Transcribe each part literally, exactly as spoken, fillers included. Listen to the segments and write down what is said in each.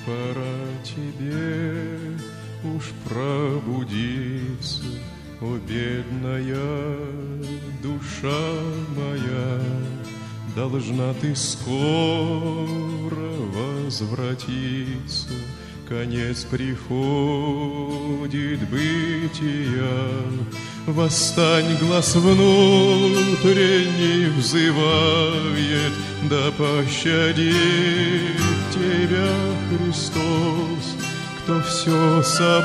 Пора тебе уж пробудиться, о бедная душа моя, должна ты скоро возвратиться, конец приходит бытия. Восстань, глас внутренний взывает, да пощадит тебя Христос, кто все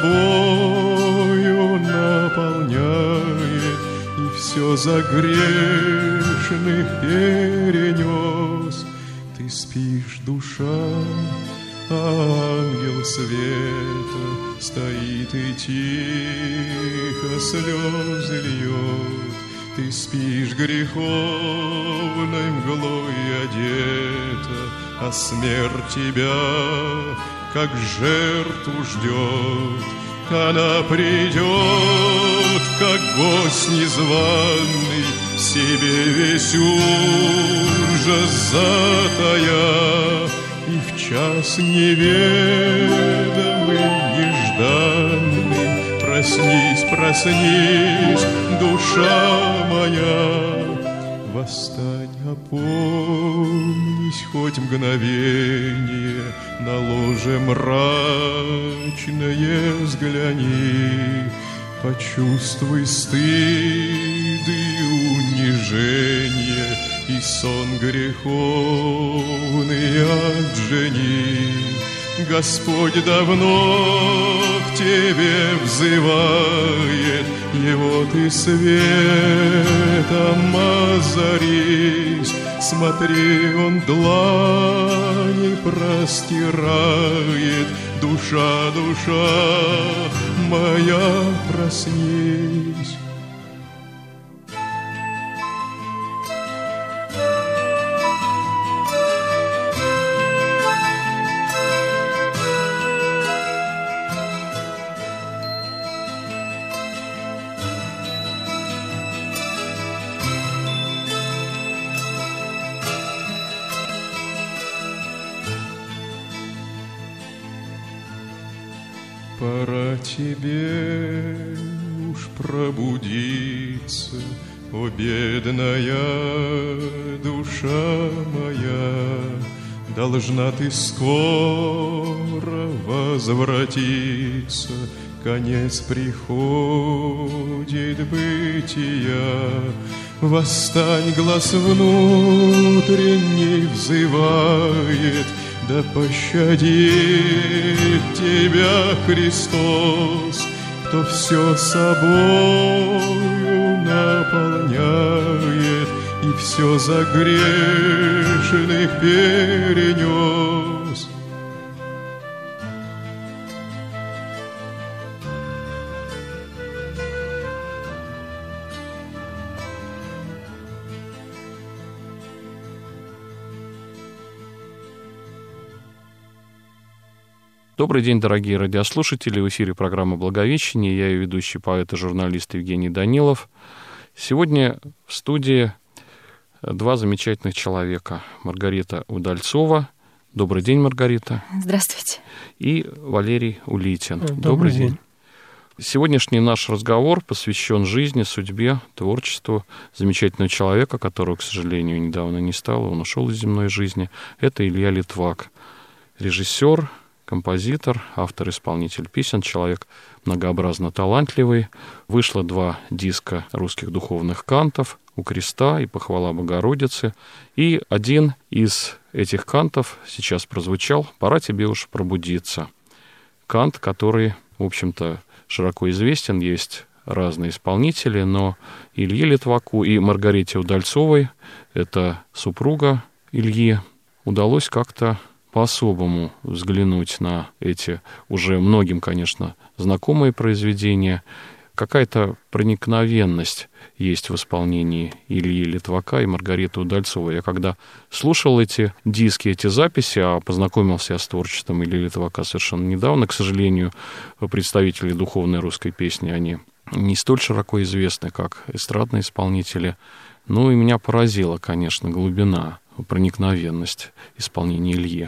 собою наполняет и все за грешных перенес. Ты спишь, душа, ангел света стоит и тихо слезы льет. Ты спишь, греховной мглой одета, а смерть тебя, как жертву ждет. Она придет, как гость незваный, в себе весь ужас затая, и в час неведомый, нежданный, проснись, проснись, душа моя, восстань, опомнись хоть мгновение, на ложе мрачное взгляни, почувствуй стыд и унижение, и сон греховный отжени. Господь давно к тебе взывает, его ты светом озарись. Смотри, он длани простирает, душа, душа моя, проснись. Пора тебе уж пробудиться, о бедная душа моя, должна ты скоро возвратиться, конец приходит бытия. Восстань, глас внутренний взывает, да пощадит тебя Христос, кто все собою наполняет и все за грешных перенес. Добрый день, дорогие радиослушатели. В эфире программа «Благовещение». Я ее ведущий поэт и журналист Евгений Данилов. Сегодня в студии два замечательных человека. Маргарита Удальцова. Добрый день, Маргарита. Здравствуйте. И Валерий Улитин. Добрый, Добрый день. день. Сегодняшний наш разговор посвящен жизни, судьбе, творчеству замечательного человека, которого, к сожалению, недавно не стало. Он ушел из земной жизни. Это Илья Литвак. Режиссер, композитор, автор-исполнитель песен, человек многообразно талантливый. Вышло два диска русских духовных кантов «У креста» и «Похвала Богородицы». И один из этих кантов сейчас прозвучал «Пора тебе уж пробудиться». Кант, который, в общем-то, широко известен, есть разные исполнители, но Илье Литваку и Маргарите Удальцовой, это супруга Ильи, удалось как-то по-особому взглянуть на эти уже многим, конечно, знакомые произведения. Какая-то проникновенность есть в исполнении Ильи Литвака и Маргариты Удальцовой. Я когда слушал эти диски, эти записи, а познакомился я с творчеством Ильи Литвака совершенно недавно, к сожалению, представители духовной русской песни, они не столь широко известны, как эстрадные исполнители. Ну и меня поразила, конечно, глубина, проникновенность исполнения Ильи.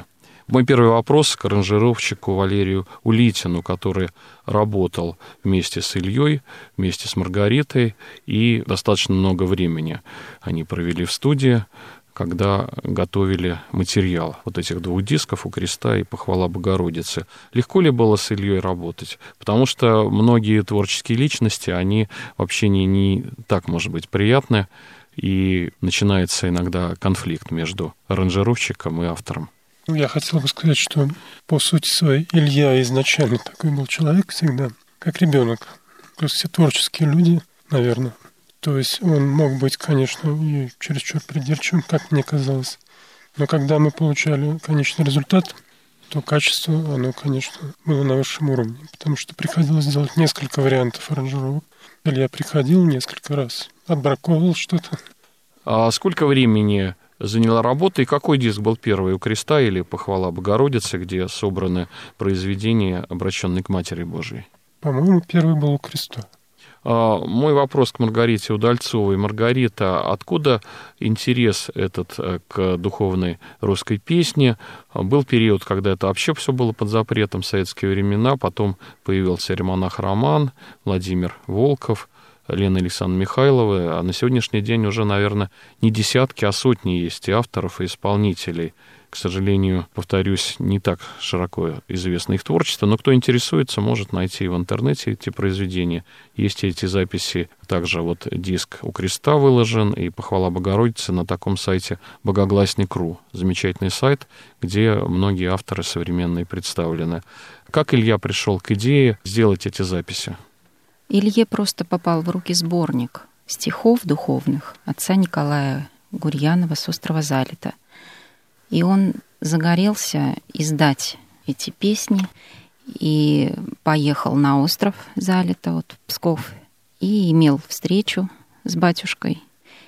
Мой первый вопрос к аранжировщику Валерию Улитину, который работал вместе с Ильей, вместе с Маргаритой, и достаточно много времени они провели в студии, когда готовили материал вот этих двух дисков «У креста» и «Похвала Богородицы». Легко ли было с Ильей работать? Потому что многие творческие личности, они в общении не так, может быть, приятны, и начинается иногда конфликт между аранжировщиком и автором. Я хотел бы сказать, что по сути своей Илья изначально такой был человек всегда, как ребенок. То есть все творческие люди, наверное. То есть он мог быть, конечно, и чересчур придирчивым, как мне казалось. Но когда мы получали конечный результат, то качество, оно, конечно, было на высшем уровне. Потому что приходилось делать несколько вариантов аранжировок. Илья приходил несколько раз, отбраковывал что-то. А сколько времени заняла работа, и какой диск был первый, «У креста» или «Похвала Богородицы», где собраны произведения, обращенные к Матери Божией? По-моему, первый был «У креста». А, мой вопрос к Маргарите Удальцовой. Маргарита, откуда интерес этот к духовной русской песне? Был период, когда это вообще все было под запретом в советские времена, потом появился романах Роман, Владимир Волков, Лена Александровна Михайлова, а на сегодняшний день уже, наверное, не десятки, а сотни есть и авторов, и исполнителей. К сожалению, повторюсь, не так широко известно их творчество, но кто интересуется, может найти в интернете эти произведения. Есть эти записи, также вот диск «У креста» выложен, и «Похвала Богородицы» на таком сайте богогласник точка ру. Замечательный сайт, где многие авторы современные представлены. Как Илья пришел к идее сделать эти записи? Илье просто попал в руки сборник стихов духовных отца Николая Гурьянова с острова Залета. И он загорелся издать эти песни и поехал на остров Залета, вот Псков, и имел встречу с батюшкой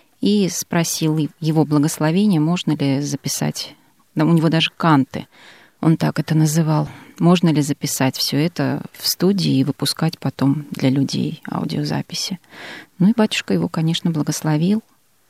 и спросил его благословения, можно ли записать, да, у него даже канты, он так это называл, можно ли записать все это в студии и выпускать потом для людей аудиозаписи. Ну и батюшка его, конечно, благословил,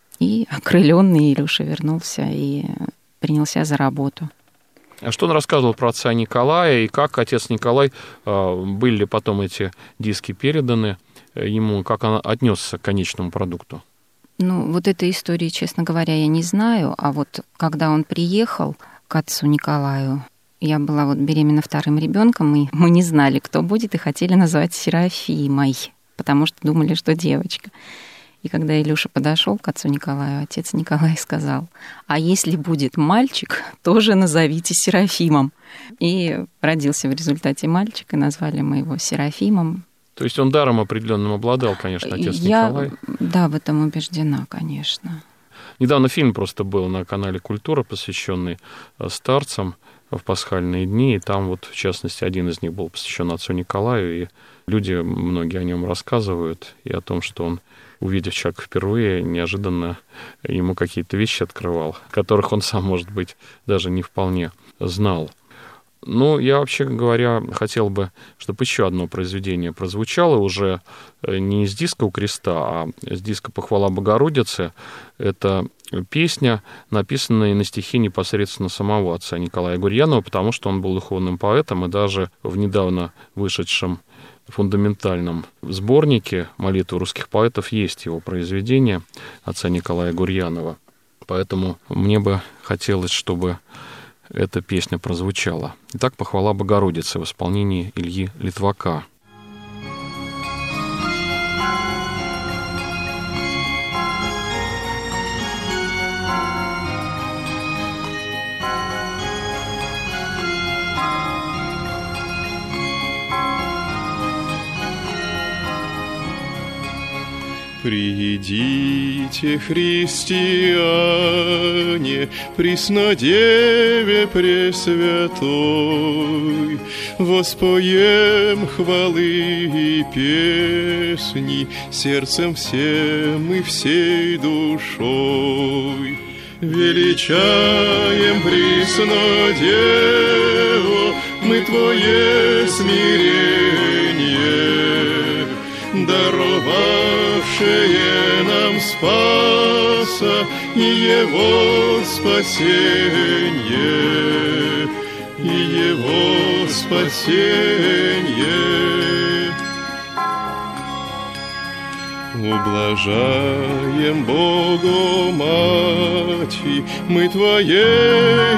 и окрыленный Илюша вернулся и принялся за работу. А что он рассказывал про отца Николая, и как отец Николай, были ли потом эти диски переданы ему, как он отнесся к конечному продукту? Ну, вот этой истории, честно говоря, я не знаю, а вот когда он приехал к отцу Николаю, я была вот беременна вторым ребенком, и мы не знали, кто будет, и хотели назвать Серафимой, потому что думали, что девочка. И когда Илюша подошел к отцу Николаю, отец Николай сказал: а если будет мальчик, тоже назовите Серафимом. И родился в результате мальчик, и назвали мы его Серафимом. То есть он даром определенным обладал, конечно, отец Я, Николай? Да, в этом убеждена, конечно. Недавно фильм просто был на канале «Культура», посвященный старцам в пасхальные дни, и там вот, в частности, один из них был посвящен отцу Николаю, и люди, многие о нем рассказывают, и о том, что он, увидев человека впервые, неожиданно ему какие-то вещи открывал, которых он сам, может быть, даже не вполне знал. Ну, я, вообще говоря, хотел бы, чтобы еще одно произведение прозвучало уже не из диска «У креста», а с диска «Похвала Богородицы». Это песня, написанная на стихи непосредственно самого отца Николая Гурьянова, потому что он был духовным поэтом, и даже в недавно вышедшем фундаментальном сборнике «Молитвы русских поэтов» есть его произведение отца Николая Гурьянова. Поэтому мне бы хотелось, чтобы эта песня прозвучала. Итак, «Похвала Богородицы» в исполнении Ильи Литвака. Придите, христиане, Преснодеве Пресвятой, воспоем хвалы и песни сердцем всем и всей душой. Величаем, Преснодево, мы Твое смирение, даровавшее нам Спаса и Его спасение. спасенье. Ублажаем Богу, Мати, мы Твое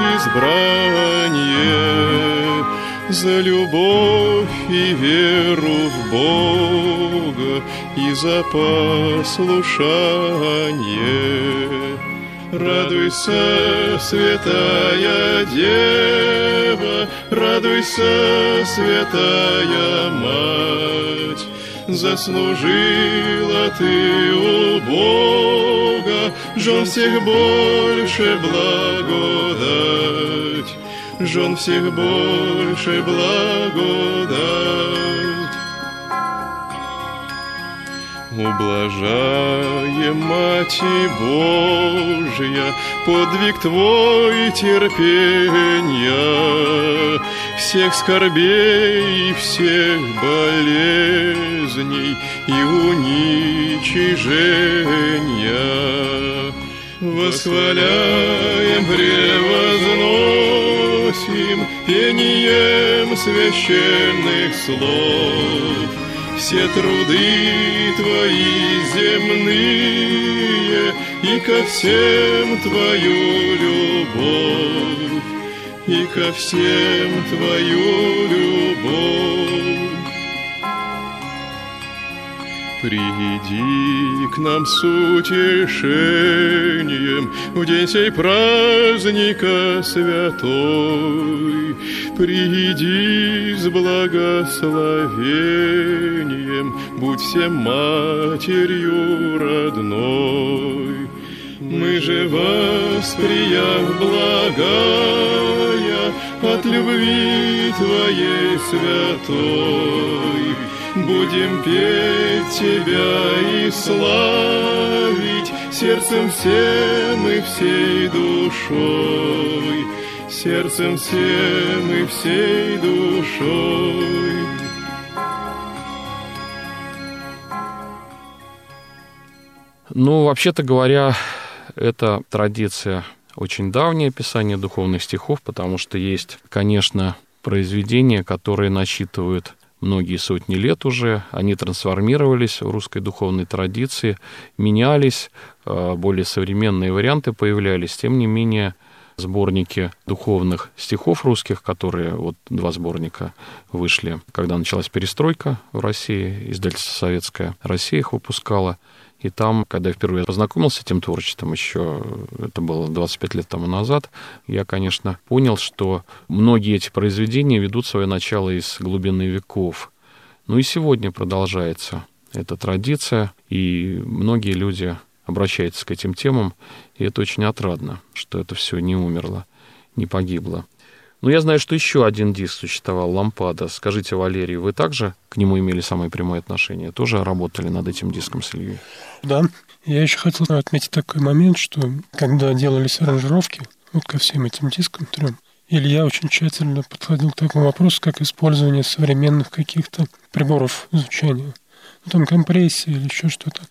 избрание, за любовь и веру в Бога и за послушание. Радуйся, святая Дева, радуйся, святая Мать, заслужила ты у Бога жен всех больше благодать, жен всех больше благодать. Ублажаем, Мати Божия, подвиг Твой терпения, всех скорбей и всех болезней и уничижения. Восхваляем, превозносим пением священных слов все труды Твои земные, и ко всем Твою любовь, и ко всем Твою любовь. Приди к нам с утешением в день сей праздника святой. Приди с благословением, будь всем матерью родной. Мы же, восприяв благая от любви Твоей святой, будем петь Тебя и славить сердцем всем и всей душой, сердцем всем и всей душой. Ну, вообще-то говоря, это традиция очень давняя, писание духовных стихов, потому что есть, конечно, произведения, которые насчитывают многие сотни лет уже, они трансформировались в русской духовной традиции, менялись, более современные варианты появлялись. Тем не менее, сборники духовных стихов русских, которые, вот два сборника вышли, когда началась перестройка в России, издательство «Советская Россия» их выпускала. И там, когда я впервые познакомился с этим творчеством, еще это было двадцать пять лет тому назад, я, конечно, понял, что многие эти произведения ведут свое начало из глубины веков. Ну и сегодня продолжается эта традиция, и многие люди обращаются к этим темам, и это очень отрадно, что это все не умерло, не погибло. Ну, я знаю, что еще один диск существовал, «Лампада». Скажите, Валерий, вы также к нему имели самое прямое отношение? Тоже работали над этим диском с Ильей? Да. Я еще хотел отметить такой момент, что когда делались аранжировки вот ко всем этим дискам трем, Илья очень тщательно подходил к такому вопросу, как использование современных каких-то приборов звучания. Ну, там компрессия или еще что-то.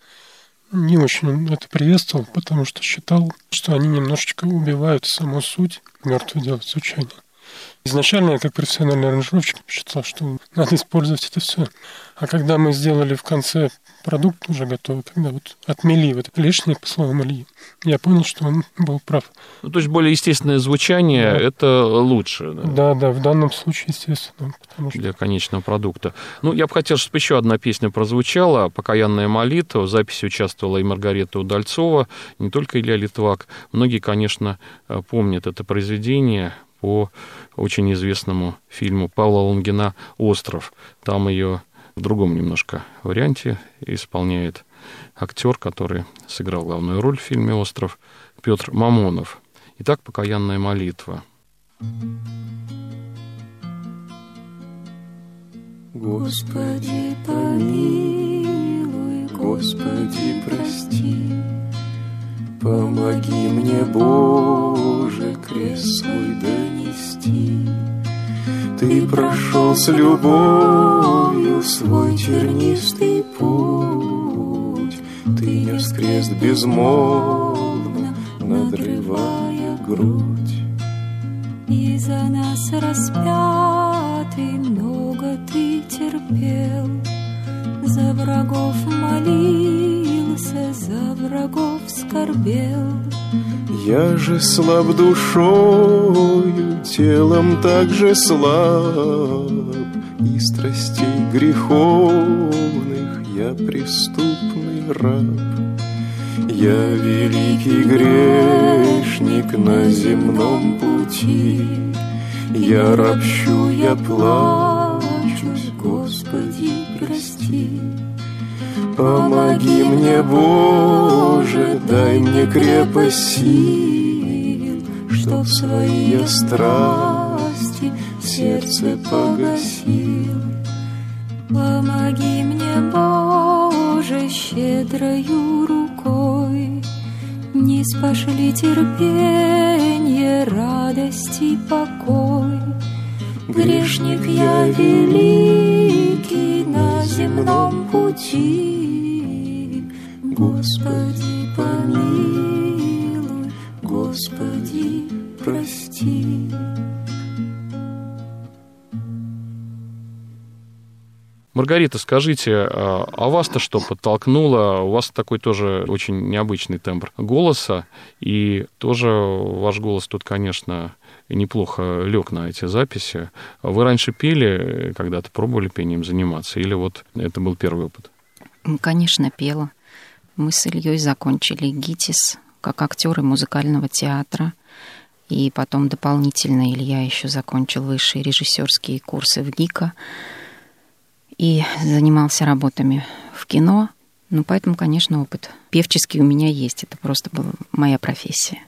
Не очень это приветствовал, потому что считал, что они немножечко убивают саму суть, мертвое дело звучания. Изначально я, как профессиональный аранжировщик, считал, что надо использовать это все. А когда мы сделали в конце продукт уже готовый, когда вот отмели вот это лишнее, по словам Ильи, я понял, что он был прав. Ну, то есть более естественное звучание, да. Это лучше. Да? да, да, в данном случае, естественно. Потому что... Для конечного продукта. Ну, я бы хотел, чтобы еще одна песня прозвучала, «Покаянная молитва». В записи участвовала и Маргарита Удальцова, не только Илья Литвак. Многие, конечно, помнят это произведение по очень известному фильму Павла Лунгина «Остров». Там ее в другом немножко варианте исполняет актер, который сыграл главную роль в фильме «Остров», Петр Мамонов. Итак, «Покаянная молитва». Господи, помилуй, Господи, прости, помоги мне, Боже, крест свой донести. Ты прошел с любовью свой тернистый путь, Ты нес крест безмолвно, надрывая грудь. И за нас распятый пел, за врагов молился, за врагов скорбел. Я же слаб душою, телом также слаб, и страстей греховных я преступный раб. Я великий грешник на земном пути, я ропщу, я плачусь, Господи, прости. Помоги мне, Боже, дай мне крепость сил, чтоб свои я страсти в сердце погасил. Помоги мне, Боже, щедрою рукой, не спошли терпенье, радость и покой. Грешник я великий на земном пути, Господи, помилуй, Господи, прости. Маргарита, скажите, а вас-то что подтолкнуло? У вас такой тоже очень необычный тембр голоса, и тоже ваш голос тут, конечно, неплохо лег на эти записи. Вы раньше пели, когда-то пробовали пением заниматься, или вот это был первый опыт? Конечно, пела. Мы с Ильей закончили ГИТИС как актеры музыкального театра, и потом дополнительно Илья еще закончил высшие режиссерские курсы в ГИКа и занимался работами в кино. Ну, поэтому, конечно, опыт певческий у меня есть. Это просто была моя профессия.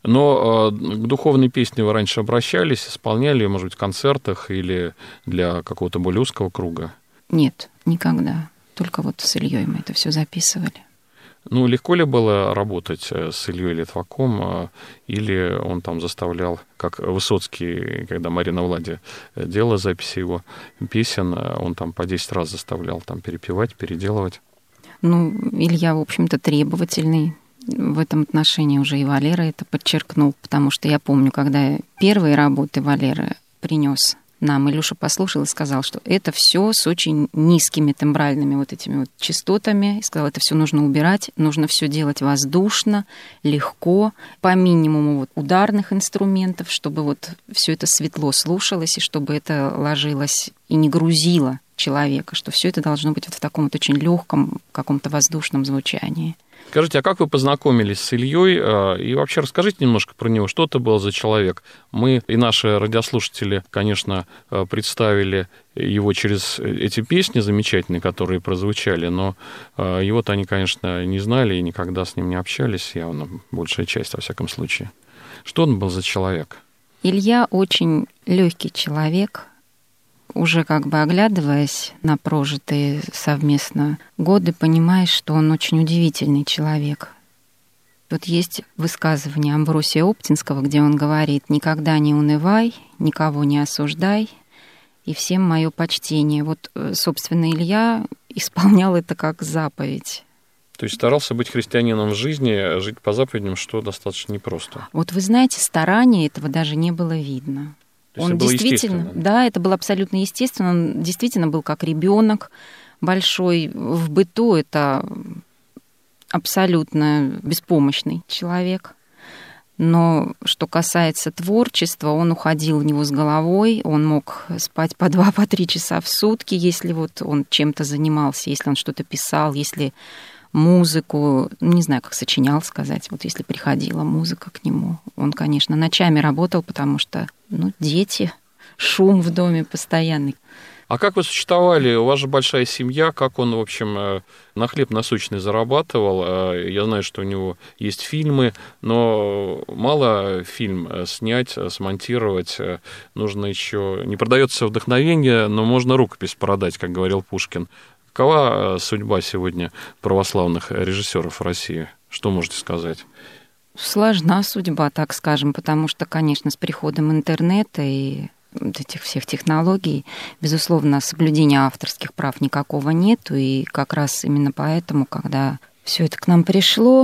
Но э, к духовной песне вы раньше обращались, исполняли, может быть, в концертах или для какого-то более узкого круга? Нет, никогда. Только вот с Ильей мы это все записывали. Ну, легко ли было работать с Ильей Литваком, или он там заставлял, как Высоцкий, когда Марина Влади делала записи его песен, он там по десять раз заставлял там перепевать, переделывать? Ну, Илья, в общем-то, требовательный. В этом отношении уже и Валера это подчеркнул, потому что я помню, когда первые работы Валера принес нам, Илюша послушал и сказал, что это все с очень низкими тембральными вот этими вот частотами. И сказал, это все нужно убирать, нужно все делать воздушно, легко, по минимуму вот ударных инструментов, чтобы вот все это светло слушалось, и чтобы это ложилось и не грузило человека, что все это должно быть вот в таком вот очень легком, каком-то воздушном звучании. Скажите, а как вы познакомились с Ильей? И вообще расскажите немножко про него. Что это был за человек? Мы и наши радиослушатели, конечно, представили его через эти песни замечательные, которые прозвучали, но его-то они, конечно, не знали и никогда с ним не общались, явно, большая часть, во всяком случае. Что он был за человек? Илья очень легкий человек. Уже как бы оглядываясь на прожитые совместно годы, понимаешь, что он очень удивительный человек. Вот есть высказывание Амвросия Оптинского, где он говорит: «Никогда не унывай, никого не осуждай, и всем мое почтение». Вот, собственно, Илья исполнял это как заповедь. То есть старался быть христианином в жизни, жить по заповедям, что достаточно непросто. Вот вы знаете, старания этого даже не было видно. Он действительно, да, это было абсолютно естественно. Он действительно был как ребенок большой в быту. Это абсолютно беспомощный человек. Но что касается творчества, он уходил в него с головой. Он мог спать по два, по три часа в сутки, если вот он чем-то занимался, если он что-то писал, если музыку, не знаю, как сочинял сказать, вот если приходила музыка к нему. Он, конечно, ночами работал, потому что, ну, дети, шум в доме постоянный. А как вы существовали? У вас же большая семья. Как он, в общем, на хлеб насущный зарабатывал? Я знаю, что у него есть фильмы, но мало фильм снять, смонтировать. Нужно еще... Не продается вдохновение, но можно рукопись продать, как говорил Пушкин. Какова судьба сегодня православных режиссеров в России? Что можете сказать? Сложна судьба, так скажем, потому что, конечно, с приходом интернета и этих всех технологий, безусловно, соблюдения авторских прав никакого нету, и как раз именно поэтому, когда все это к нам пришло,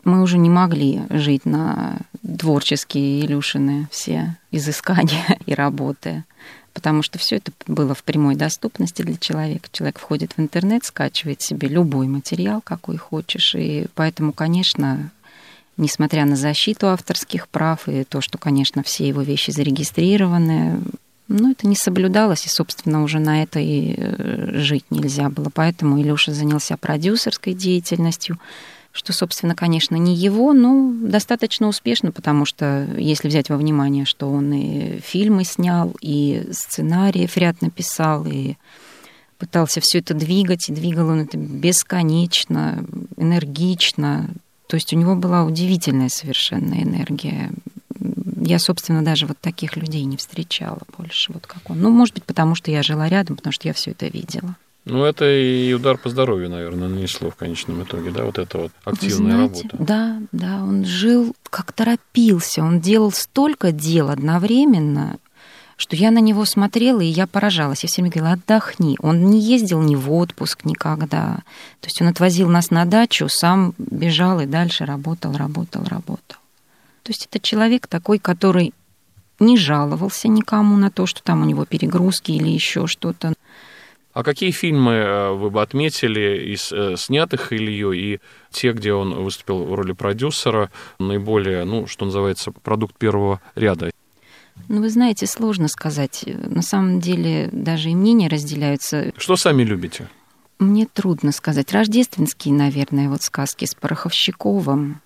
Мы уже не могли жить на творческие Илюшины все изыскания и работы, потому что все это было в прямой доступности для человека. Человек входит в интернет, скачивает себе любой материал, какой хочешь, и поэтому, конечно, несмотря на защиту авторских прав и то, что, конечно, все его вещи зарегистрированы, но это не соблюдалось, и, собственно, уже на это и жить нельзя было. Поэтому Илюша занялся продюсерской деятельностью, что, собственно, конечно, не его, но достаточно успешно, потому что, если взять во внимание, что он и фильмы снял, и сценариев ряд написал, и пытался все это двигать, и двигал он это бесконечно, энергично. То есть у него была удивительная совершенно энергия. Я, собственно, даже вот таких людей не встречала больше, вот как он. Ну, может быть, потому что я жила рядом, потому что я все это видела. Ну, это и удар по здоровью, наверное, нанесло в конечном итоге, да, вот эта вот активная знаете, работа. Да, да, он жил, как торопился, он делал столько дел одновременно, что я на него смотрела, и я поражалась. Я все время говорила, отдохни. Он не ездил ни в отпуск никогда. То есть он отвозил нас на дачу, сам бежал и дальше работал, работал, работал. То есть это человек такой, который не жаловался никому на то, что там у него перегрузки или еще что-то. А какие фильмы вы бы отметили из снятых Ильей и те, где он выступил в роли продюсера, наиболее, ну, что называется, продукт первого ряда? Ну, вы знаете, сложно сказать. На самом деле даже и мнения разделяются. Что сами любите? Мне трудно сказать. Рождественские, наверное, вот сказки с Пороховщиковым.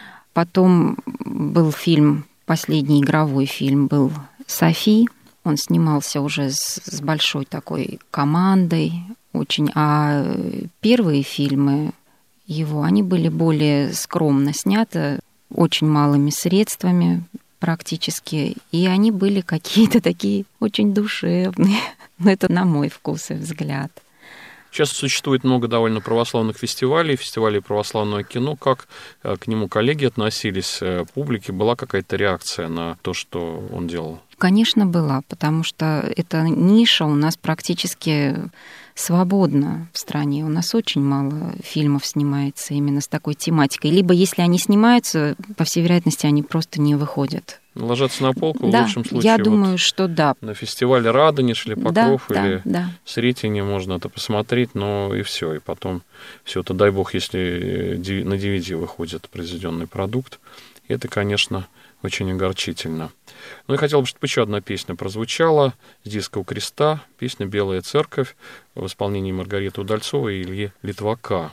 Потом был фильм, последний игровой фильм был «Софи». Он снимался уже с, с большой такой командой очень. А первые фильмы его, они были более скромно сняты, очень малыми средствами практически. И они были какие-то такие очень душевные. Но это на мой вкус и взгляд. Сейчас существует много довольно православных фестивалей, фестивалей православного кино. Как к нему коллеги относились, публике? Была какая-то реакция на то, что он делал? Конечно, была, потому что эта ниша у нас практически свободна в стране. У нас очень мало фильмов снимается именно с такой тематикой. Либо, если они снимаются, по всей вероятности, они просто не выходят. Ложатся на полку, да, в лучшем случае. Я вот думаю, что да. На фестивале Радонеж или Покров, да, или да, да. Сретение можно это посмотреть, но и все. И потом все это, дай бог, если на ди ви ди выходит произведенный продукт. Это, конечно, очень огорчительно. Ну и хотел бы, чтобы еще одна песня прозвучала с диска «У креста», песня «Белая церковь» в исполнении Маргариты Удальцовой и Ильи Литвака.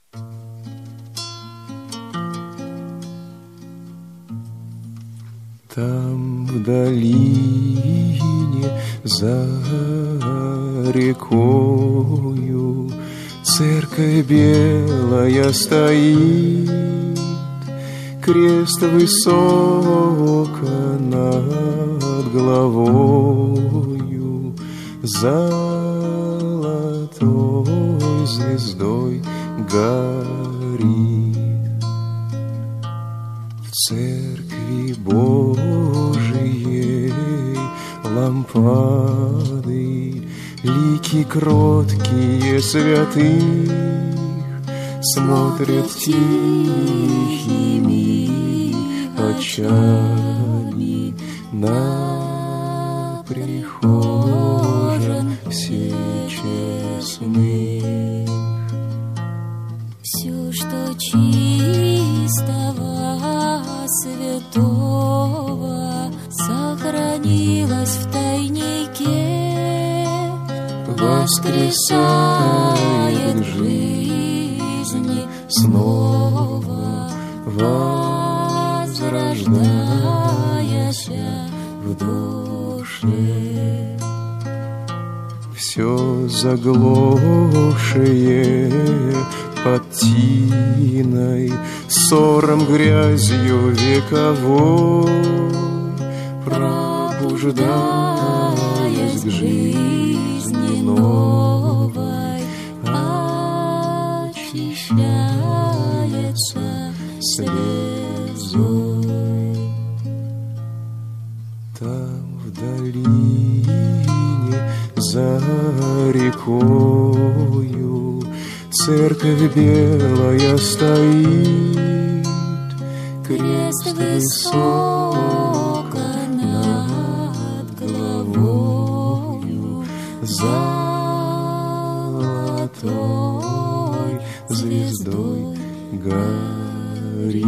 Там в долине за рекою церковь белая стоит, крест высоко над головою, золотой звездой горит. В церкви Божией лампады, лики кроткие святых смотрят тихими очами на прихожан все честных. Все, что чистого, святого сохранилось в тайнике, воскресает к жизни снова, возрождаясь в душе. Все заглохшее под тиной, ссором, грязью вековой, пробуждаясь к жизни новой, очищается слезой. Там в долине за рекою церковь белая стоит, крест высоко над головою, золотой звездой горит.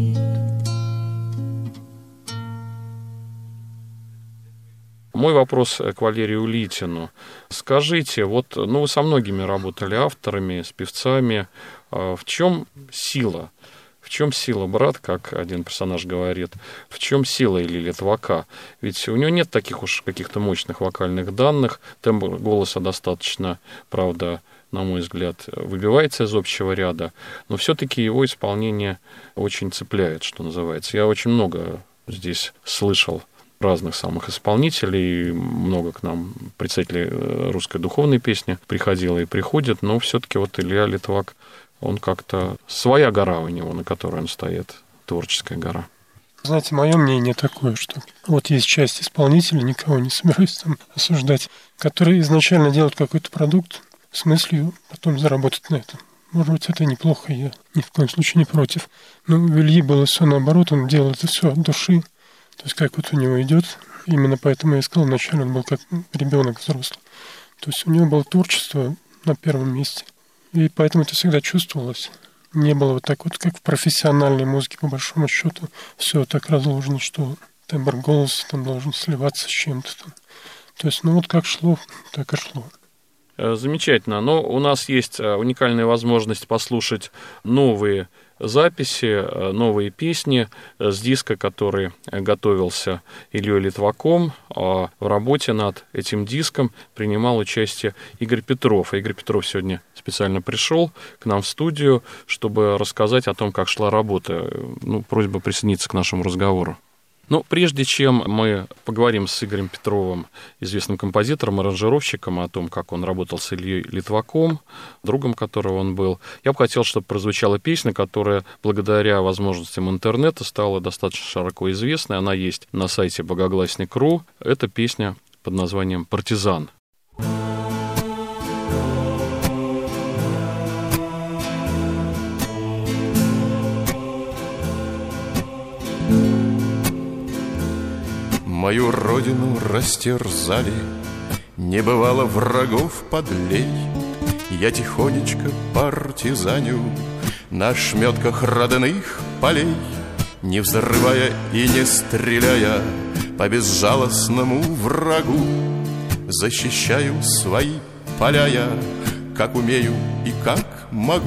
Мой вопрос к Валерию Литину. Скажите, вот, ну, вы со многими работали авторами, с певцами. В чем сила? В чем сила, брат, как один персонаж говорит? В чем сила Ильи Литвака? Ведь у него нет таких уж каких-то мощных вокальных данных. Тембр голоса достаточно, правда, на мой взгляд, выбивается из общего ряда. Но все-таки его исполнение очень цепляет, что называется. Я очень много здесь слышал разных самых исполнителей, много к нам представителей русской духовной песни приходило и приходит, но все-таки вот Илья Литвак, он как-то своя гора у него, на которой он стоит, творческая гора. Знаете, мое мнение такое, что вот есть часть исполнителей, никого не собираюсь там осуждать, которые изначально делают какой-то продукт с мыслью потом заработать на этом. Может быть, это неплохо, я ни в коем случае не против. Но у Ильи было все наоборот, он делал это все от души. То есть как вот у него идет, именно поэтому я сказал, вначале он был как ребенок взрослый. То есть у него было творчество на первом месте. И поэтому это всегда чувствовалось. Не было вот так вот, как в профессиональной музыке, по большому счету, все так разложено, что тембр голоса там должен сливаться с чем-то там. То есть, ну вот как шло, так и шло. Замечательно. Но у нас есть уникальная возможность послушать новые записи, новые песни с диска, который готовился Ильей Литваком. В работе над этим диском принимал участие Игорь Петров. Игорь Петров сегодня специально пришел к нам в студию, чтобы рассказать о том, как шла работа. Ну, просьба присоединиться к нашему разговору. Но прежде чем мы поговорим с Игорем Петровым, известным композитором, аранжировщиком, о том, как он работал с Ильей Литваком, другом которого он был, я бы хотел, чтобы прозвучала песня, которая благодаря возможностям интернета стала достаточно широко известной. Она есть на сайте богогласник точка ру. Это песня под названием «Партизан». Мою родину растерзали, не бывало врагов подлей. Я тихонечко партизаню на ошметках родных полей, не взрывая и не стреляя по безжалостному врагу. Защищаю свои поля я, как умею и как могу.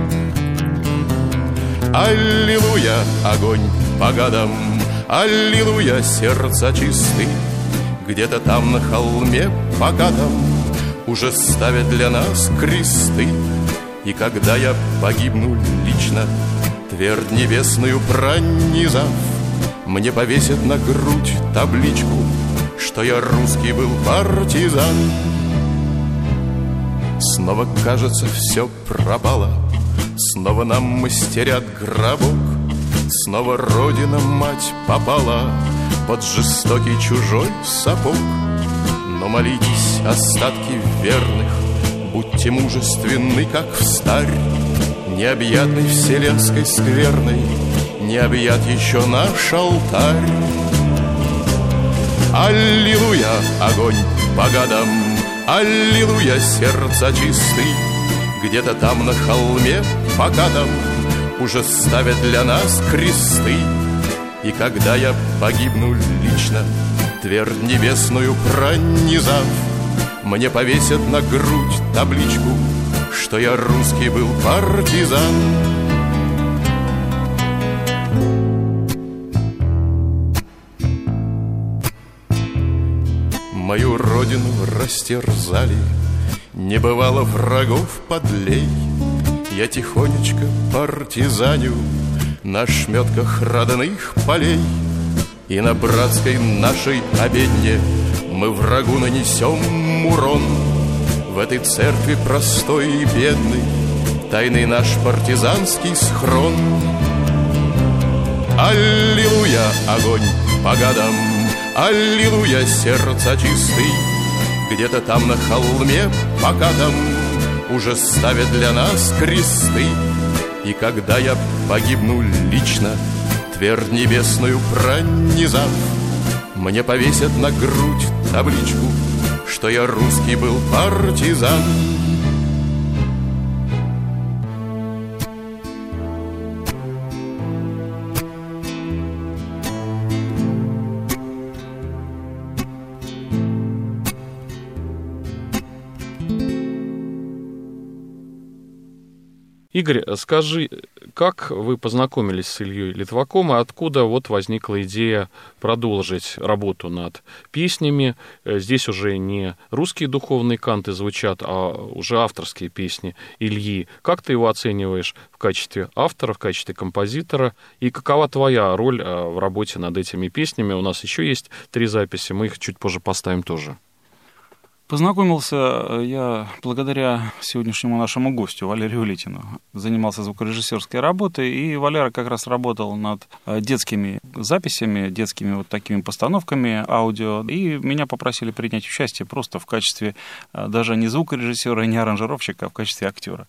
Аллилуйя, огонь по годам, аллилуйя, сердца чисты. Где-то там на холме по катам уже ставят для нас кресты. И когда я погибну лично, твердь небесную пронизав, мне повесят на грудь табличку, что я русский был партизан. Снова, кажется, все пропало, снова нам мастерят гробок. Снова родина, мать, попала под жестокий чужой сапог. Но молитесь, остатки верных, будьте мужественны, как встарь. Необъятной вселенской скверной не объят еще наш алтарь. Аллилуйя, огонь по годам, аллилуйя, сердца чисты. Где-то там на холме по катам уже ставят для нас кресты. И когда я погибну лично, твердь небесную пронизав, мне повесят на грудь табличку, что я русский был партизан. Мою родину растерзали, не бывало врагов подлей. Я тихонечко партизаню на ошметках родных полей. И на братской нашей обедне мы врагу нанесем урон. В этой церкви простой и бедной тайный наш партизанский схрон. Аллилуйя, огонь по годам, аллилуйя, сердца чисты. Где-то там на холме по катам уже ставят для нас кресты. И когда я погибну лично, твердь небесную пронизав, мне повесят на грудь табличку, что я русский был партизан. Игорь, скажи, как вы познакомились с Ильей Литваком, и откуда вот возникла идея продолжить работу над песнями? Здесь уже не русские духовные канты звучат, а уже авторские песни Ильи. Как ты его оцениваешь в качестве автора, в качестве композитора? И какова твоя роль в работе над этими песнями? У нас еще есть три записи, мы их чуть позже поставим тоже. Познакомился я благодаря сегодняшнему нашему гостю, Валерию Литину. Занимался звукорежиссерской работой, и Валера как раз работал над детскими записями, детскими вот такими постановками аудио, и меня попросили принять участие просто в качестве даже не звукорежиссера, не аранжировщика, а в качестве актера.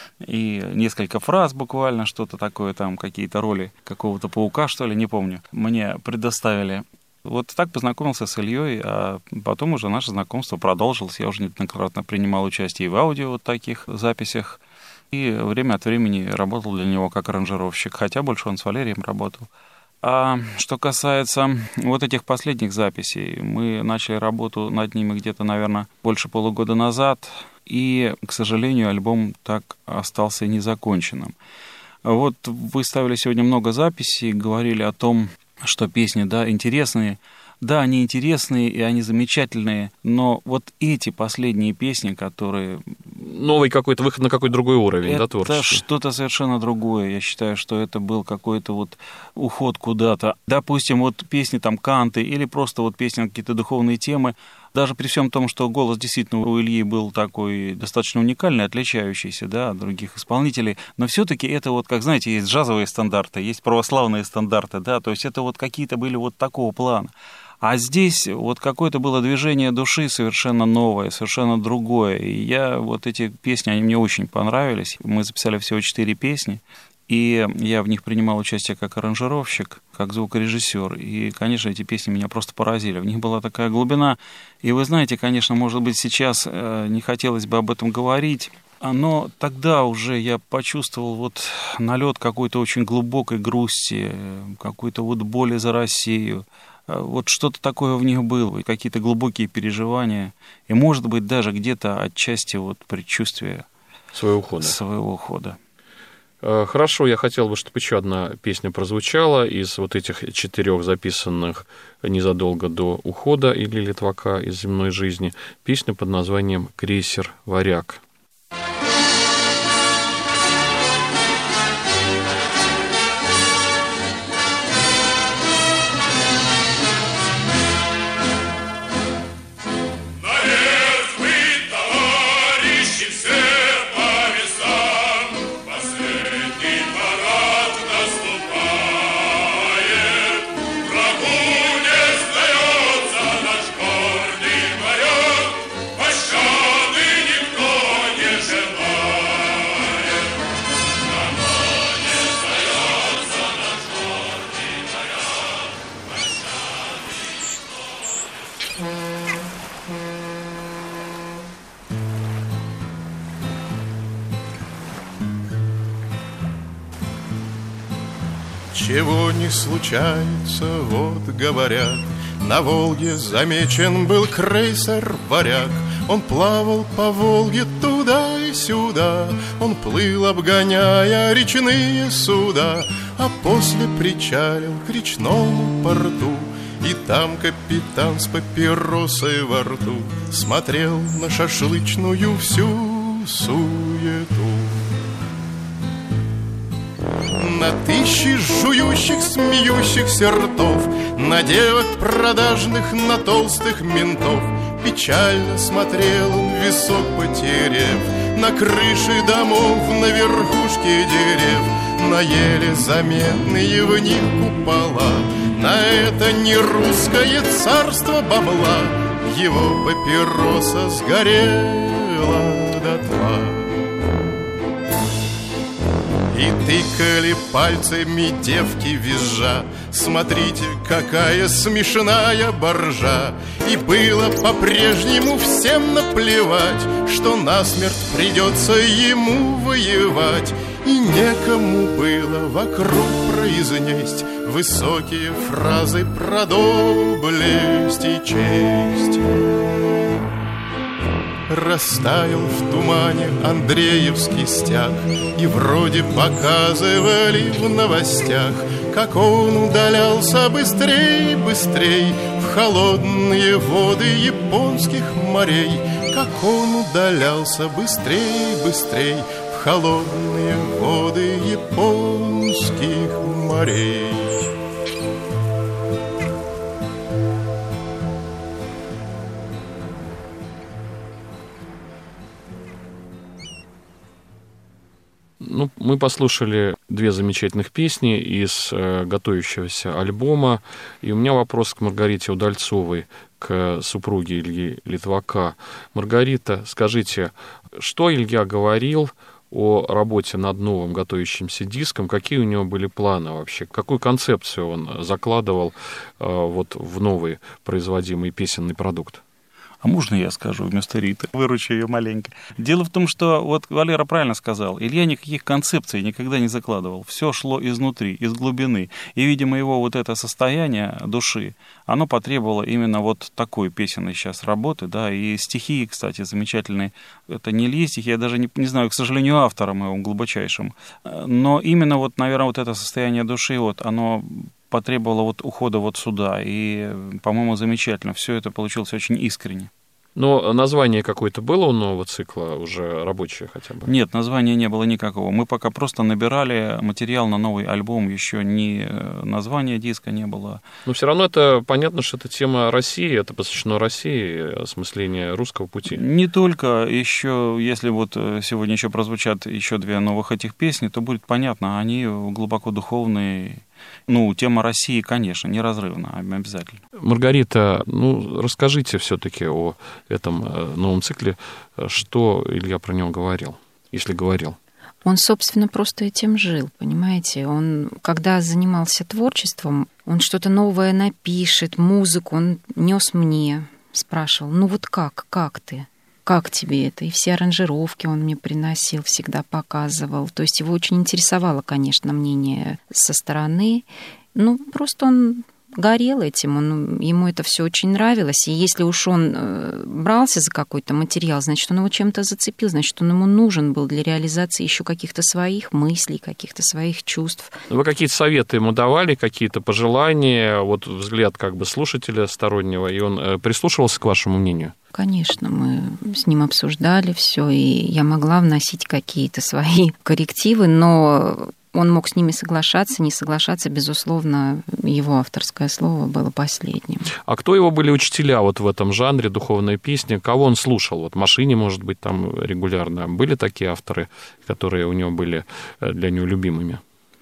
И несколько фраз буквально, что-то такое, там какие-то роли какого-то паука, что ли, не помню, мне предоставили. Вот так познакомился с Ильей, а потом уже наше знакомство продолжилось. Я уже неоднократно принимал участие и в аудио вот таких записях, и время от времени работал для него как аранжировщик, хотя больше он с Валерием работал. А что касается вот этих последних записей, мы начали работу над ними где-то, наверное, больше полугода назад, и, к сожалению, альбом так остался незаконченным. Вот вы ставили сегодня много записей, говорили о том, что песни, да, интересные. Да, они интересные, и они замечательные, но вот эти последние песни, которые... Новый какой-то выход на какой-то другой уровень, это да, творческий? Это что-то совершенно другое. Я считаю, что это был какой-то вот уход куда-то. Допустим, вот песни там канты или просто вот песни на какие-то духовные темы. Даже при всем том, что голос действительно у Ильи был такой достаточно уникальный, отличающийся, да, от других исполнителей, но все-таки это вот, как знаете, есть джазовые стандарты, есть православные стандарты, да, то есть это вот какие-то были вот такого плана. А здесь вот какое-то было движение души совершенно новое, совершенно другое. И я вот эти песни, они мне очень понравились. Мы записали всего четыре песни, и я в них принимал участие как аранжировщик, как звукорежиссер. И, конечно, эти песни меня просто поразили. В них была такая глубина. И вы знаете, конечно, может быть, сейчас не хотелось бы об этом говорить, но тогда уже я почувствовал вот налет какой-то очень глубокой грусти, какой-то вот боли за Россию. Вот что-то такое в них было, какие-то глубокие переживания, и, может быть, даже где-то отчасти вот предчувствие своего ухода. Своего ухода. Хорошо, я хотел бы, чтобы еще одна песня прозвучала из вот этих четырех записанных незадолго до ухода Ильи Литвака из земной жизни. Песня под названием «Крейсер Варяг». Чего не случается, вот говорят, на Волге замечен был крейсер «Варяг». Он плавал по Волге туда и сюда, он плыл, обгоняя речные суда, а после причалил к речному порту. И там капитан с папиросой во рту смотрел на шашлычную всю суету. На тысячи жующих, смеющихся ртов, на девок продажных, на толстых ментов. Печально смотрел он, висок потерев, на крыши домов, на верхушке дерев, на еле заметные в них купола. На это не русское царство бабла, его папироса сгорела дотла. И тыкали пальцами девки визжа: смотрите, какая смешная боржа. И было по-прежнему всем наплевать, что насмерть придется ему воевать. И некому было вокруг произнесть высокие фразы про доблесть и честь. Растаял в тумане Андреевский стяг, и вроде показывали в новостях, как он удалялся быстрей, быстрей в холодные воды японских морей. Как он удалялся быстрей, быстрей в холодные воды японских морей. Ну, мы послушали две замечательных песни из э, готовящегося альбома. И у меня вопрос к Маргарите Удальцовой, к супруге Ильи Литвака. Маргарита, скажите, что Илья говорил о работе над новым готовящимся диском? Какие у него были планы вообще? Какую концепцию он закладывал э, вот в новый производимый песенный продукт? А можно я скажу вместо Риты? Выручу ее маленько. Дело в том, что вот Валера правильно сказал. Илья никаких концепций никогда не закладывал. Все шло изнутри, из глубины. И, видимо, его вот это состояние души, оно потребовало именно вот такой песенной сейчас работы, да, и стихи, кстати, замечательные. Это не Ильи стихи, я даже не, не знаю, к сожалению, автором его глубочайшим. Но именно вот, наверное, вот это состояние души, вот оно потребовало вот ухода вот сюда. И, по-моему, замечательно. Все это получилось очень искренне. Но название какое-то было у нового цикла, уже рабочее хотя бы? Нет, названия не было никакого. Мы пока просто набирали материал на новый альбом, еще ни названия диска не было. Но все равно это понятно, что это тема России, это посвящено России, осмысление русского пути. Не только, еще, если вот сегодня еще прозвучат еще две новых этих песни, то будет понятно, они глубоко духовные. Ну, тема России, конечно, неразрывно, обязательно. Маргарита, ну, расскажите все-таки о этом новом цикле, что Илья про него говорил, если говорил. Он, собственно, просто этим жил, понимаете? Он, когда занимался творчеством, он что-то новое напишет, музыку, он нес мне, спрашивал, ну вот как, как ты? Как тебе это? И все аранжировки он мне приносил, всегда показывал. То есть его очень интересовало, конечно, мнение со стороны. Ну, просто он горел этим, он, ему это все очень нравилось. И если уж он брался за какой-то материал, значит, он его чем-то зацепил, значит, он ему нужен был для реализации еще каких-то своих мыслей, каких-то своих чувств. Вы какие-то советы ему давали, какие-то пожелания, вот взгляд как бы слушателя стороннего, и он прислушивался к вашему мнению? Конечно, мы с ним обсуждали все, и я могла вносить какие-то свои коррективы, но он мог с ними соглашаться, не соглашаться, безусловно, его авторское слово было последним. А кто его были учителя вот в этом жанре духовной песни? Кого он слушал? Вот в машине, может быть, там регулярно. Были такие авторы, которые у него были для него любимыми?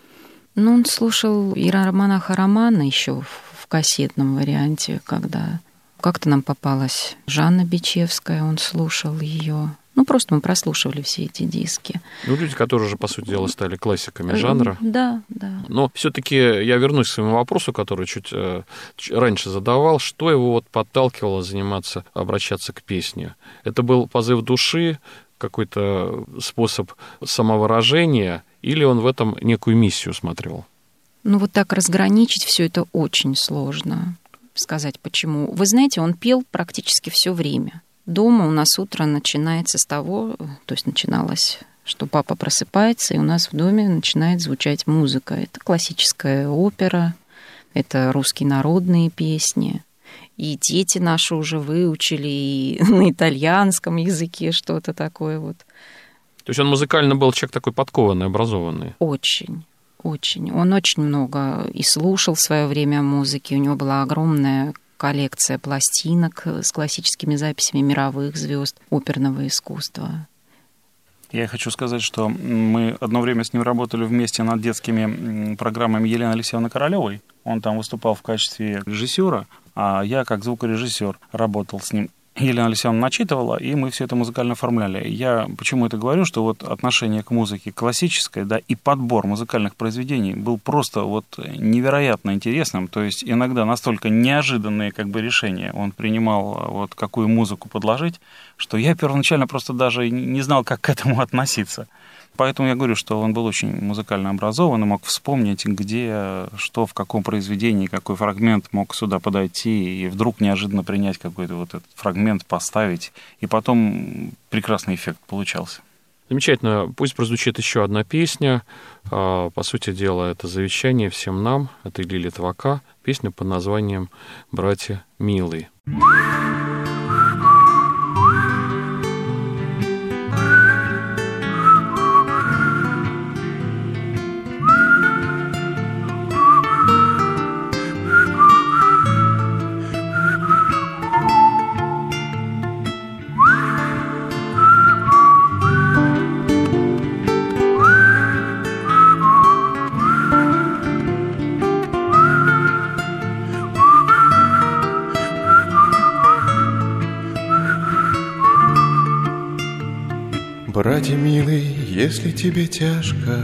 Ну, он слушал иеромонаха Романа еще в кассетном варианте, когда как-то нам попалась Жанна Бичевская, он слушал ее. Ну, просто мы прослушивали все эти диски. Ну, люди, которые уже, по сути дела, стали классиками жанра. Да, да. Но все-таки я вернусь к своему вопросу, который чуть, чуть раньше задавал. Что его вот подталкивало заниматься, обращаться к песне? Это был позыв души, какой-то способ самовыражения, или он в этом некую миссию смотрел? Ну, вот так разграничить все это очень сложно. Сказать почему. Вы знаете, он пел практически все время. Дома у нас утро начинается с того, то есть начиналось, что папа просыпается, и у нас в доме начинает звучать музыка. Это классическая опера, это русские народные песни. И дети наши уже выучили и на итальянском языке что-то такое вот. То есть он музыкально был человек такой подкованный, образованный? Очень. Очень. Он очень много и слушал в свое время музыки. У него была огромная коллекция пластинок с классическими записями мировых звезд оперного искусства. Я хочу сказать, что мы одно время с ним работали вместе над детскими программами Елены Алексеевны Королевой. Он там выступал в качестве режиссера, а я как звукорежиссер работал с ним. Елена Алексеевна начитывала, и мы все это музыкально оформляли. Я почему это говорю, что вот отношение к музыке классическое, да, и подбор музыкальных произведений был просто вот невероятно интересным. То есть иногда настолько неожиданные как бы решения он принимал, вот какую музыку подложить, что я первоначально просто даже не знал, как к этому относиться. Поэтому я говорю, что он был очень музыкально образован и мог вспомнить, где, что, в каком произведении, какой фрагмент мог сюда подойти, и вдруг неожиданно принять какой-то вот этот фрагмент, поставить, и потом прекрасный эффект получался. Замечательно. Пусть прозвучит еще одна песня. По сути дела, это завещание всем нам. Это Ильи Литвака. Песня под названием «Братья милые». Братья милый, если тебе тяжко,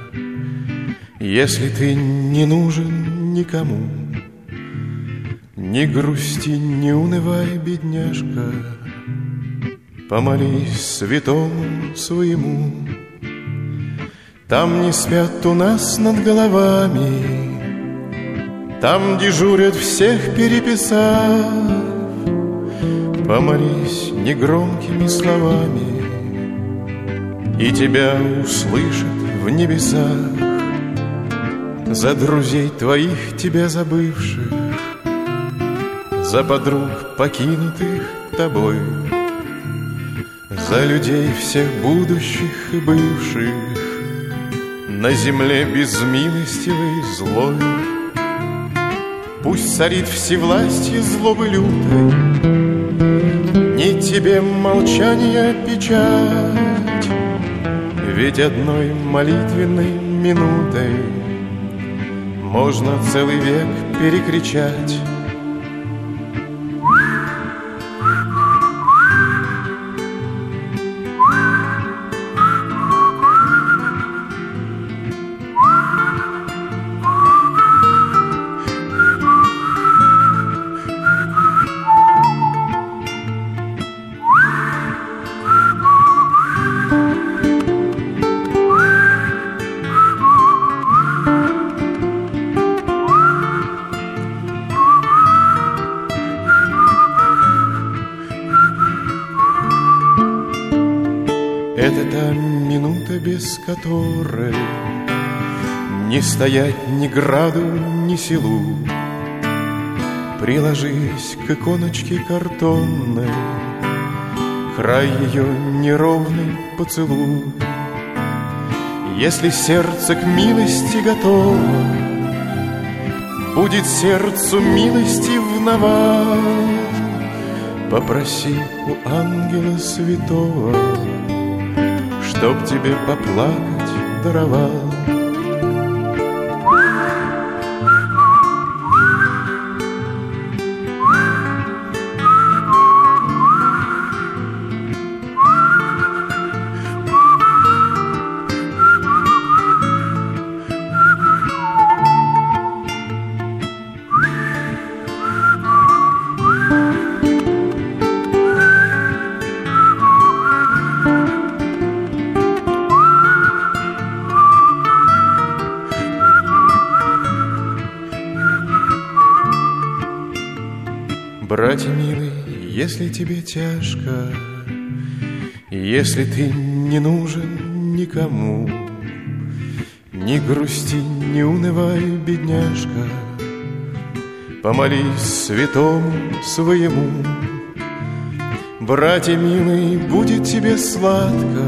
если ты не нужен никому, не грусти, не унывай, бедняжка, помолись святому своему. Там не спят у нас над головами, там дежурят всех переписав. Помолись негромкими словами, и тебя услышат в небесах. За друзей твоих тебя забывших, за подруг покинутых тобой, за людей всех будущих и бывших, на земле безмилостивой злой. Пусть царит всевластье злобы лютой, не тебе молчание печаль, ведь одной молитвенной минутой можно целый век перекричать. Это та минута, без которой не стоять ни граду, ни селу. Приложись к иконочке картонной, край ее неровный поцелуй. Если сердце к милости готово, будет сердцу милости в навал. Попроси у ангела святого, чтоб тебе поплакать даровал. Братья милый, если тебе тяжко, если ты не нужен никому, не грусти, не унывай, бедняжка, помолись святому своему. Братья милый, будет тебе сладко,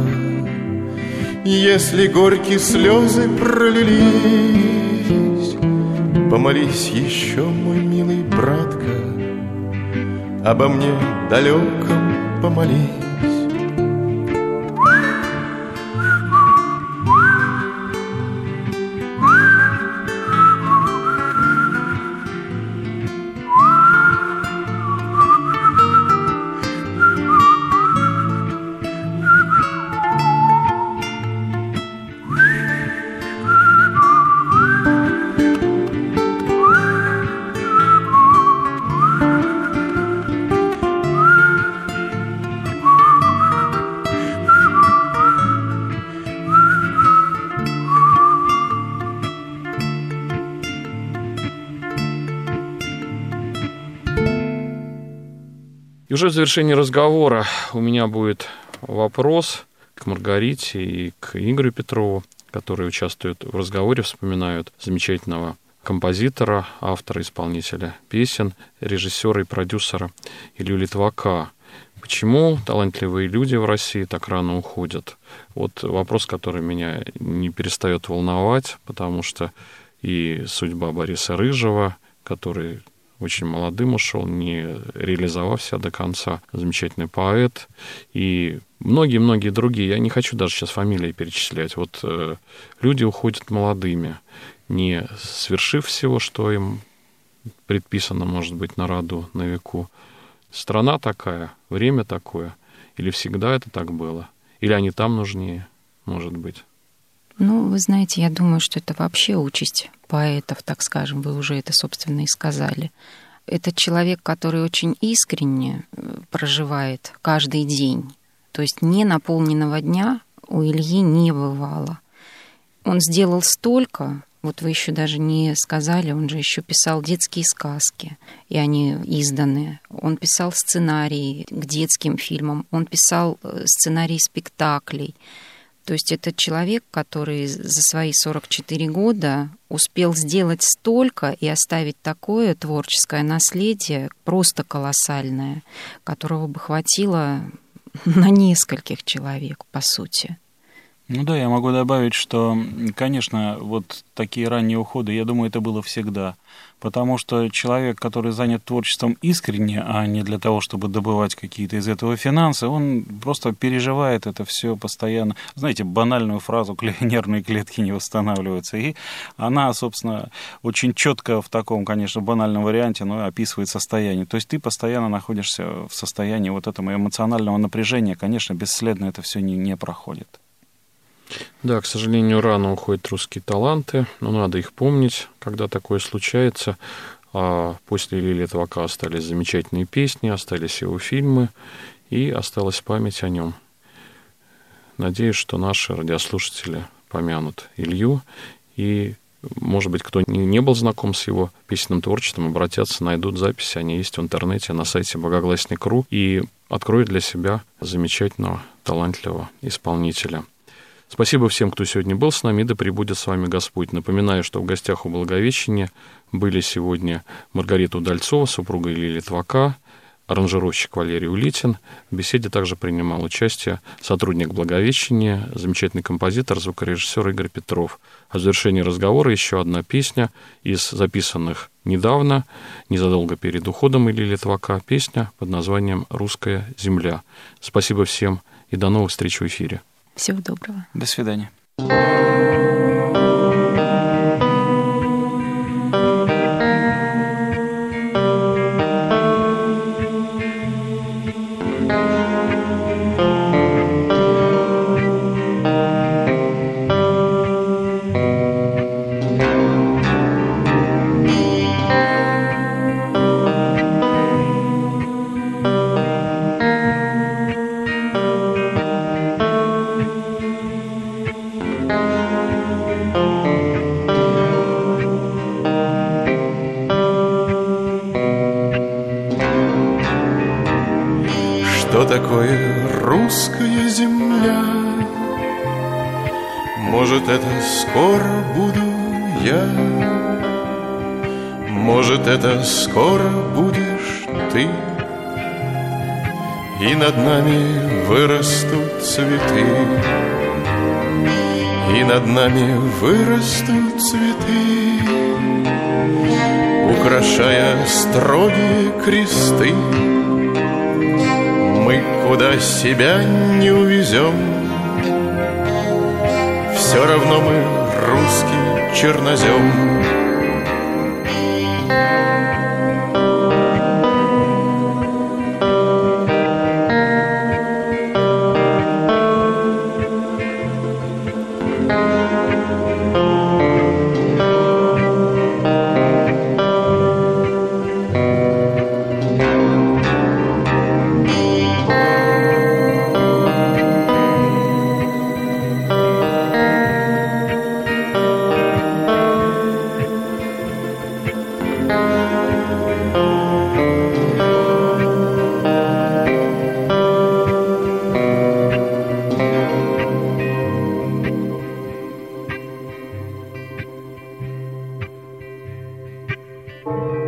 если горькие слезы пролились. Помолись еще, мой милый братка, обо мне далеком помолись. Уже в завершении разговора у меня будет вопрос к Маргарите и к Игорю Петрову, которые участвуют в разговоре, вспоминают замечательного композитора, автора, исполнителя песен, режиссера и продюсера Илью Литвака. Почему талантливые люди в России так рано уходят? Вот вопрос, который меня не перестает волновать, потому что и судьба Бориса Рыжего, который очень молодым ушел, не реализовав себя до конца, замечательный поэт, и многие-многие другие. Я не хочу даже сейчас фамилии перечислять. Вот э, люди уходят молодыми, не свершив всего, что им предписано, может быть, на роду, на веку. Страна такая, время такое. Или всегда это так было? Или они там нужнее, может быть? Ну, вы знаете, я думаю, что это вообще участь поэтов, так скажем, вы уже это, собственно, и сказали. Это человек, который очень искренне проживает каждый день. То есть ненаполненного дня у Ильи не бывало. Он сделал столько, вот вы еще даже не сказали, он же еще писал детские сказки, и они изданы. Он писал сценарии к детским фильмам, он писал сценарии спектаклей. То есть это человек, который за свои сорок четыре года успел сделать столько и оставить такое творческое наследие, просто колоссальное, которого бы хватило на нескольких человек, по сути. Ну да, я могу добавить, что, конечно, вот такие ранние уходы, я думаю, это было всегда. Потому что человек, который занят творчеством искренне, а не для того, чтобы добывать какие-то из этого финансы, он просто переживает это все постоянно. Знаете, банальную фразу «нервные клетки не восстанавливаются». И она, собственно, очень четко в таком, конечно, банальном варианте, но описывает состояние. То есть ты постоянно находишься в состоянии вот этого эмоционального напряжения. Конечно, бесследно это все не, не проходит. Да, к сожалению, рано уходят русские таланты, но надо их помнить, когда такое случается. А после Ильи Литвака остались замечательные песни, остались его фильмы, и осталась память о нем. Надеюсь, что наши радиослушатели помянут Илью, и, может быть, кто не был знаком с его песенным творчеством, обратятся, найдут записи, они есть в интернете, на сайте богогласник точка ру, и откроют для себя замечательного, талантливого исполнителя. Спасибо всем, кто сегодня был с нами, и да пребудет с вами Господь. Напоминаю, что в гостях у Благовещения были сегодня Маргарита Удальцова, супруга Ильи Литвака, аранжировщик Валерий Улитин. В беседе также принимал участие сотрудник Благовещения, замечательный композитор, звукорежиссер Игорь Петров. А в завершении разговора еще одна песня из записанных недавно, незадолго перед уходом Ильи Литвака, песня под названием «Русская земля». Спасибо всем и до новых встреч в эфире. Всего доброго. До свидания. Что такое русская земля? Может, это скоро буду я, может, это скоро будешь ты, и над нами вырастут цветы, и над нами вырастут цветы, украшая строгие кресты. Мы куда себя не увезем, все равно мы русский чернозем. Thank you.